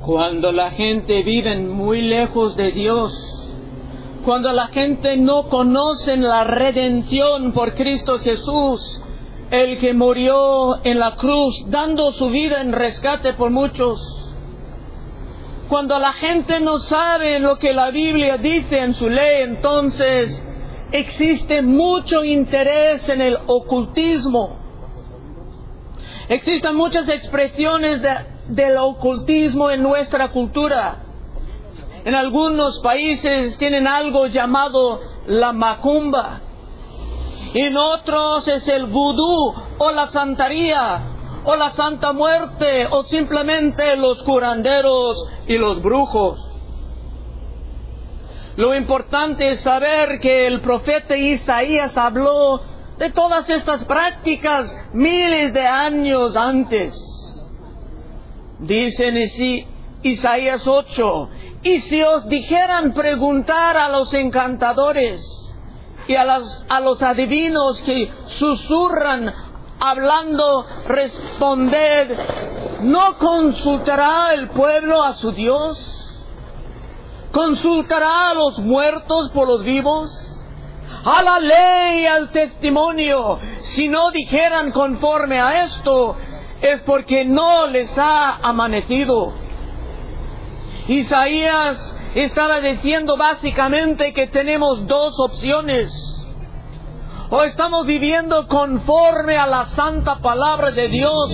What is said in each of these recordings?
Cuando la gente vive muy lejos de Dios, cuando la gente no conoce la redención por Cristo Jesús, el que murió en la cruz, dando su vida en rescate por muchos. Cuando la gente no sabe lo que la Biblia dice en su ley, entonces existe mucho interés en el ocultismo. Existen muchas expresiones del ocultismo en nuestra cultura. En algunos países tienen algo llamado la macumba. En otros es el vudú o la santería o la santa muerte o simplemente los curanderos y los brujos. Lo importante es saber que el profeta Isaías habló de todas estas prácticas miles de años antes. Dice en Isaías 8, y si os dijeran preguntar a los encantadores y a los adivinos que susurran hablando, responded, ¿no consultará el pueblo a su Dios? ¿Consultará a los muertos por los vivos? A la ley y al testimonio. Si no dijeran conforme a esto, es porque no les ha amanecido. Isaías estaba diciendo básicamente que tenemos dos opciones. O estamos viviendo conforme a la santa palabra de Dios,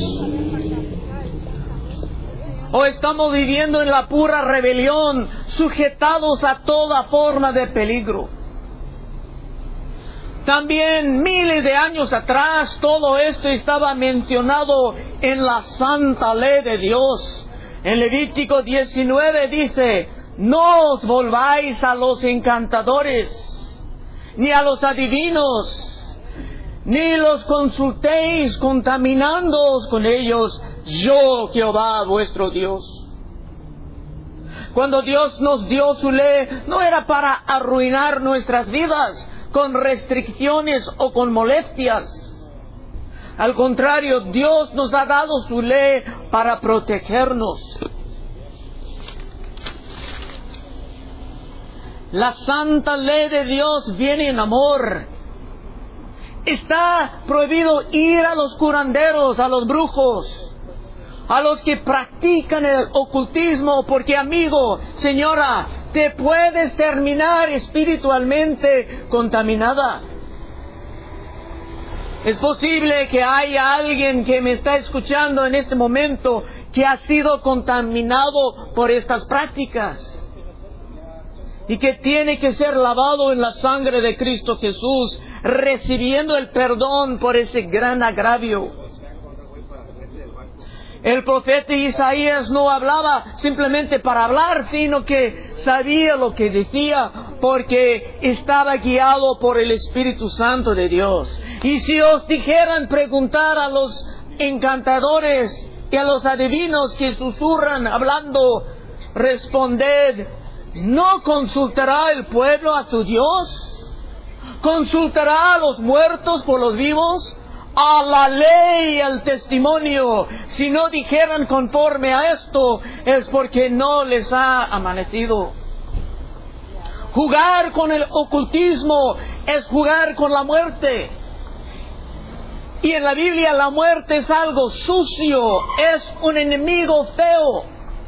o estamos viviendo en la pura rebelión, sujetados a toda forma de peligro. También miles de años atrás todo esto estaba mencionado en la santa ley de Dios. En Levítico 19 dice, no os volváis a los encantadores, ni a los adivinos, ni los consultéis contaminándoos con ellos, yo Jehová vuestro Dios. Cuando Dios nos dio su ley, no era para arruinar nuestras vidas con restricciones o con molestias. Al contrario, Dios nos ha dado su ley para protegernos. La santa ley de Dios viene en amor. Está prohibido ir a los curanderos, a los brujos, a los que practican el ocultismo, porque amigo, señora, te puedes terminar espiritualmente contaminada. Es posible que haya alguien que me está escuchando en este momento que ha sido contaminado por estas prácticas y que tiene que ser lavado en la sangre de Cristo Jesús, recibiendo el perdón por ese gran agravio. El profeta Isaías no hablaba simplemente para hablar, sino que sabía lo que decía porque estaba guiado por el Espíritu Santo de Dios. Y si os dijeran preguntar a los encantadores y a los adivinos que susurran hablando, responded, ¿no consultará el pueblo a su Dios? ¿Consultará a los muertos por los vivos? A la ley y al testimonio. Si no dijeran conforme a esto, es porque no les ha amanecido. Jugar con el ocultismo es jugar con la muerte. Y en la Biblia la muerte es algo sucio, es un enemigo feo.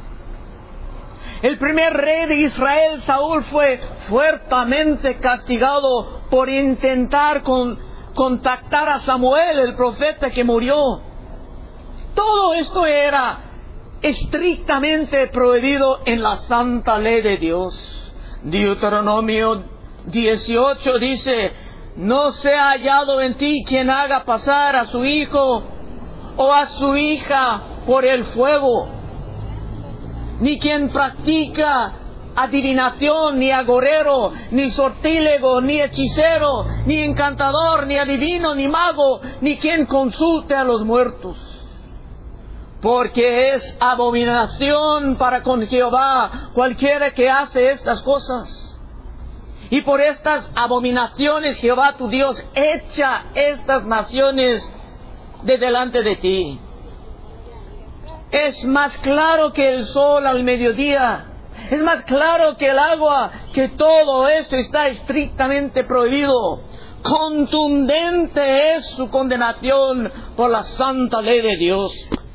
El primer rey de Israel, Saúl, fue fuertemente castigado por intentar contactar a Samuel, el profeta que murió. Todo esto era estrictamente prohibido en la santa ley de Dios. Deuteronomio 18 dice, no sea hallado en ti quien haga pasar a su hijo o a su hija por el fuego, ni quien practica adivinación, ni agorero, ni sortílego, ni hechicero, ni encantador, ni adivino, ni mago, ni quien consulte a los muertos. Porque es abominación para con Jehová cualquiera que hace estas cosas. Y por estas abominaciones Jehová tu Dios echa estas naciones de delante de ti. es más claro que el sol al mediodía. Es más claro que el agua, que todo esto está estrictamente prohibido. Contundente es su condenación por la santa ley de Dios.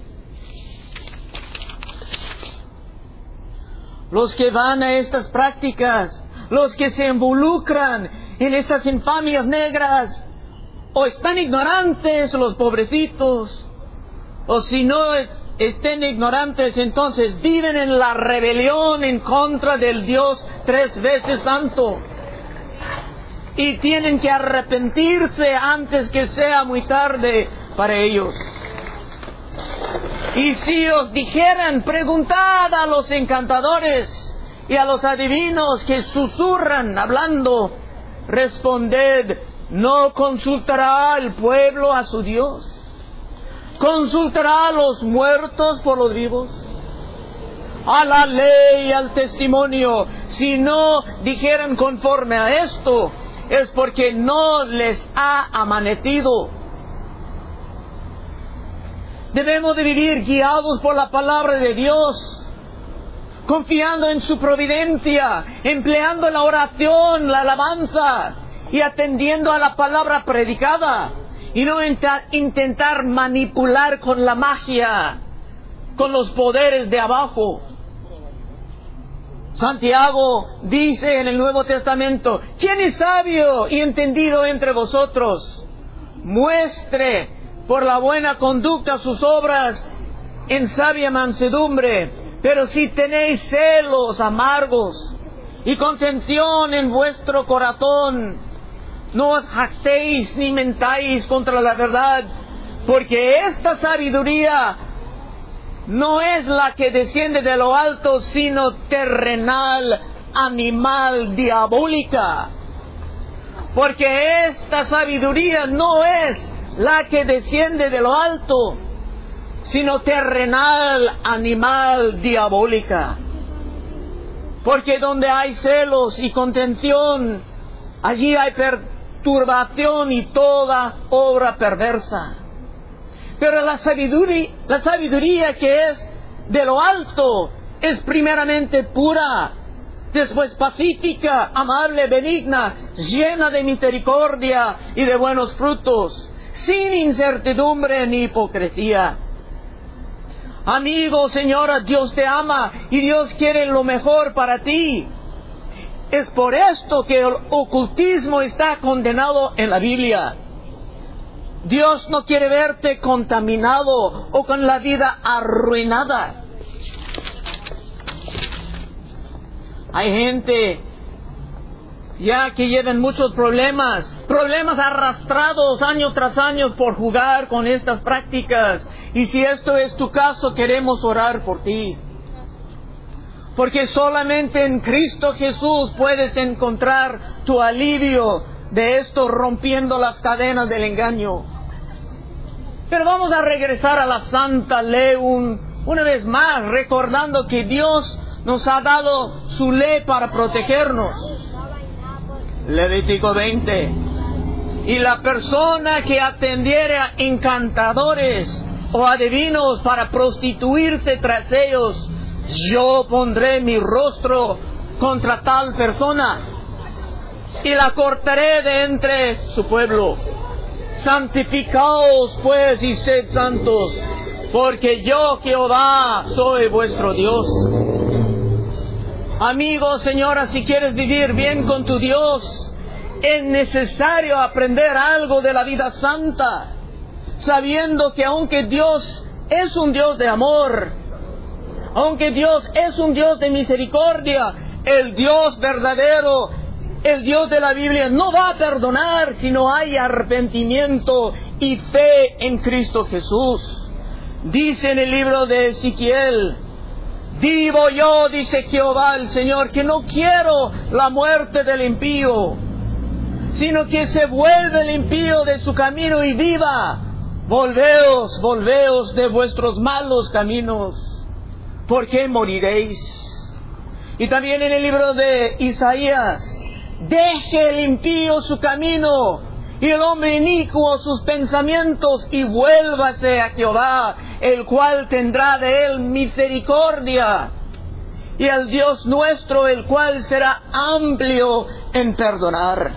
Los que van a estas prácticas, los que se involucran en estas infamias negras, o están ignorantes los pobrecitos, o si no estén ignorantes, entonces viven en la rebelión en contra del Dios 3 veces santo. Y tienen que arrepentirse antes que sea muy tarde para ellos. Y si os dijeran, preguntad a los encantadores y a los adivinos que susurran hablando, responded, ¿no consultará el pueblo a su Dios? ¿Consultará a los muertos por los vivos? A la ley y al testimonio. Si no dijeran conforme a esto, es porque no les ha amanecido. Debemos de vivir guiados por la palabra de Dios, confiando en su providencia, empleando la oración, la alabanza y atendiendo a la palabra predicada, y no intentar manipular con la magia, con los poderes de abajo. Santiago dice en el Nuevo Testamento, ¿quién es sabio y entendido entre vosotros? Muestre por la buena conducta sus obras en sabia mansedumbre. Pero si tenéis celos amargos y contención en vuestro corazón, no os jactéis ni mentáis contra la verdad, porque esta sabiduría no es la que desciende de lo alto, sino terrenal, animal, diabólica. Porque esta sabiduría no es la que desciende de lo alto, sino terrenal, animal, diabólica. Porque donde hay celos y contención, allí hay perturbación y toda obra perversa. Pero la sabiduría que es de lo alto es primeramente pura, después pacífica, amable, benigna, llena de misericordia y de buenos frutos, sin incertidumbre ni hipocresía. Amigo, señora, Dios te ama y Dios quiere lo mejor para ti. Es por esto que el ocultismo está condenado en la Biblia. Dios no quiere verte contaminado o con la vida arruinada. Hay gente ya que llevan muchos problemas arrastrados año tras año por jugar con estas prácticas. Y si esto es tu caso, queremos orar por ti. Porque solamente en Cristo Jesús puedes encontrar tu alivio de esto, rompiendo las cadenas del engaño. Pero vamos a regresar a la santa ley una vez más, recordando que Dios nos ha dado su ley para protegernos. Levítico 20. Y la persona que atendiere a encantadores o adivinos para prostituirse tras ellos, yo pondré mi rostro contra tal persona y la cortaré de entre su pueblo. Santificaos pues y sed santos, porque yo Jehová soy vuestro Dios. Amigo, señora, si quieres vivir bien con tu Dios, es necesario aprender algo de la vida santa, sabiendo que aunque Dios es un Dios de amor, aunque Dios es un Dios de misericordia, el Dios verdadero, el Dios de la Biblia, no va a perdonar si no hay arrepentimiento y fe en Cristo Jesús. Dice en el libro de Ezequiel, vivo yo, dice Jehová el Señor, que no quiero la muerte del impío, sino que se vuelve el impío de su camino y viva. Volveos de vuestros malos caminos, porque moriréis. Y también en el libro de Isaías, deje el impío su camino y el hombre inicuo sus pensamientos, y vuélvase a Jehová, el cual tendrá de él misericordia, y al Dios nuestro, el cual será amplio en perdonar.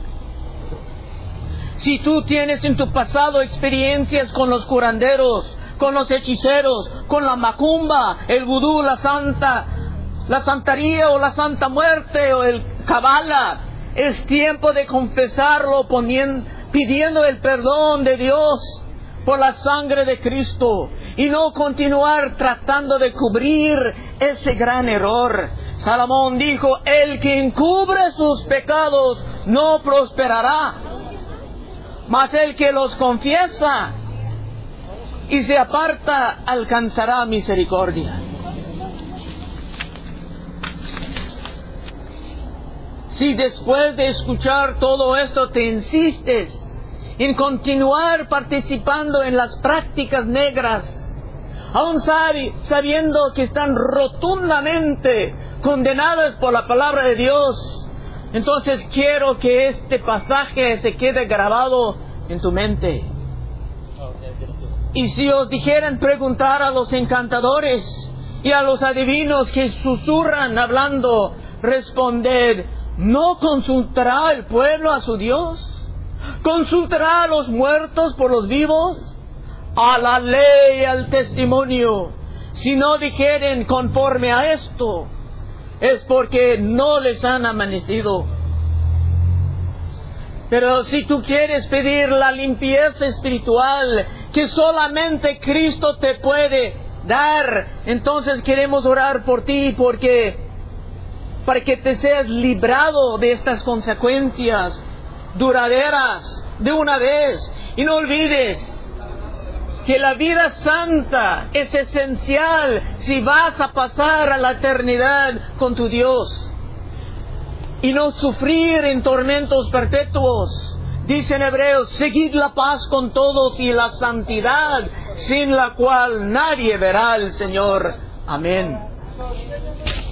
Si tú tienes en tu pasado experiencias con los curanderos, con los hechiceros, con la macumba, el vudú, la santería o la santa muerte o el cabala, es tiempo de confesarlo pidiendo el perdón de Dios por la sangre de Cristo y no continuar tratando de cubrir ese gran error. Salomón dijo, el que encubre sus pecados no prosperará, mas el que los confiesa y se aparta alcanzará misericordia. Si después de escuchar todo esto te insistes en continuar participando en las prácticas negras, aun sabiendo que están rotundamente condenadas por la palabra de Dios, entonces quiero que este pasaje se quede grabado en tu mente. Y si os dijeran preguntar a los encantadores y a los adivinos que susurran hablando, responded, ¿no consultará el pueblo a su Dios? ¿Consultará a los muertos por los vivos? A la ley y al testimonio. Si no dijeren conforme a esto, es porque no les han amanecido. Pero si tú quieres pedir la limpieza espiritual que solamente Cristo te puede dar, entonces queremos orar por ti para que te seas librado de estas consecuencias duraderas de una vez. Y no olvides que la vida santa es esencial si vas a pasar a la eternidad con tu Dios y no sufrir en tormentos perpetuos. Dice en Hebreos, seguid la paz con todos y la santidad, sin la cual nadie verá al Señor. Amén.